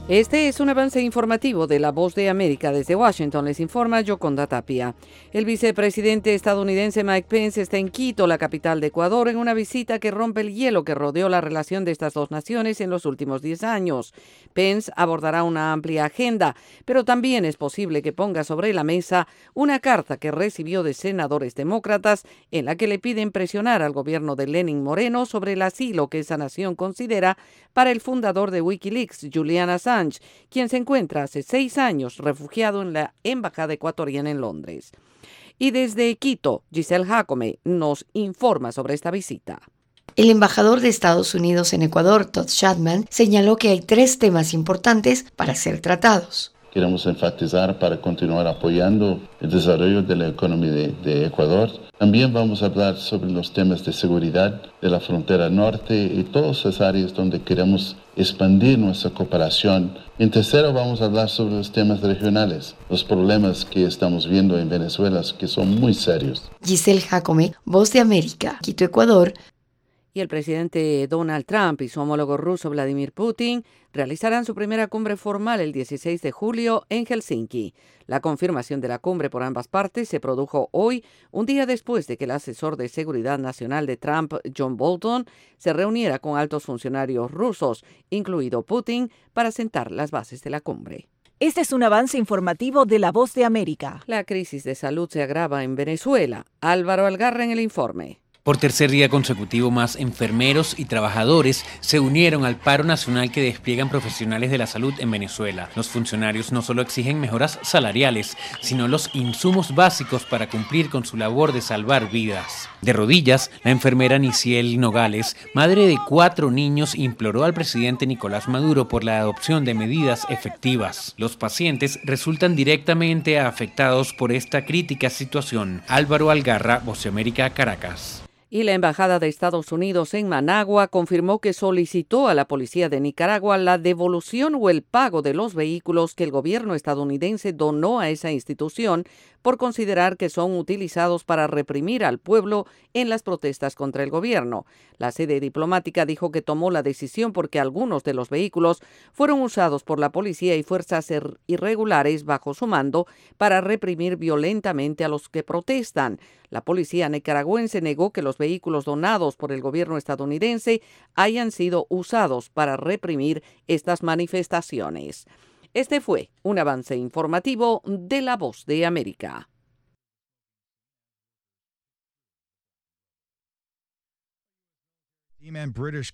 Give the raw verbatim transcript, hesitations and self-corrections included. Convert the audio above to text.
Este es un avance informativo de La Voz de América. Desde Washington les informa Yoconda Tapia. El vicepresidente estadounidense Mike Pence está en Quito, la capital de Ecuador, en una visita que rompe el hielo que rodeó la relación de estas dos naciones en los últimos diez años. Pence abordará una amplia agenda, pero también es posible que ponga sobre la mesa una carta que recibió de senadores demócratas en la que le piden presionar al gobierno de Lenín Moreno sobre el asilo que esa nación considera para el fundador de Wikileaks, Julian Assange, quien se encuentra hace seis años refugiado en la embajada ecuatoriana en Londres. Y desde Quito, Giselle Jacome nos informa sobre esta visita. El embajador de Estados Unidos en Ecuador, Todd Chapman, señaló que hay tres temas importantes para ser tratados. Queremos enfatizar para continuar apoyando el desarrollo de la economía de, de Ecuador. También vamos a hablar sobre los temas de seguridad de la frontera norte y todas esas áreas donde queremos expandir nuestra cooperación. En tercero, vamos a hablar sobre los temas regionales, los problemas que estamos viendo en Venezuela, que son muy serios. Giselle Jacome, Voz de América, Quito, Ecuador. Y el presidente Donald Trump y su homólogo ruso Vladimir Putin realizarán su primera cumbre formal el dieciséis de julio en Helsinki. La confirmación de la cumbre por ambas partes se produjo hoy, un día después de que el asesor de seguridad nacional de Trump, John Bolton, se reuniera con altos funcionarios rusos, incluido Putin, para sentar las bases de la cumbre. Este es un avance informativo de La Voz de América. La crisis de salud se agrava en Venezuela. Álvaro Algarra en el informe. Por tercer día consecutivo, más enfermeros y trabajadores se unieron al paro nacional que despliegan profesionales de la salud en Venezuela. Los funcionarios no solo exigen mejoras salariales, sino los insumos básicos para cumplir con su labor de salvar vidas. De rodillas, la enfermera Niciel Nogales, madre de cuatro niños, imploró al presidente Nicolás Maduro por la adopción de medidas efectivas. Los pacientes resultan directamente afectados por esta crítica situación. Álvaro Algarra, Voz de América, Caracas. Y la Embajada de Estados Unidos en Managua confirmó que solicitó a la policía de Nicaragua la devolución o el pago de los vehículos que el gobierno estadounidense donó a esa institución por considerar que son utilizados para reprimir al pueblo en las protestas contra el gobierno. La sede diplomática dijo que tomó la decisión porque algunos de los vehículos fueron usados por la policía y fuerzas irregulares bajo su mando para reprimir violentamente a los que protestan. La policía nicaragüense negó que los vehículos donados por el gobierno estadounidense hayan sido usados para reprimir estas manifestaciones. Este fue un avance informativo de La Voz de América. Team and British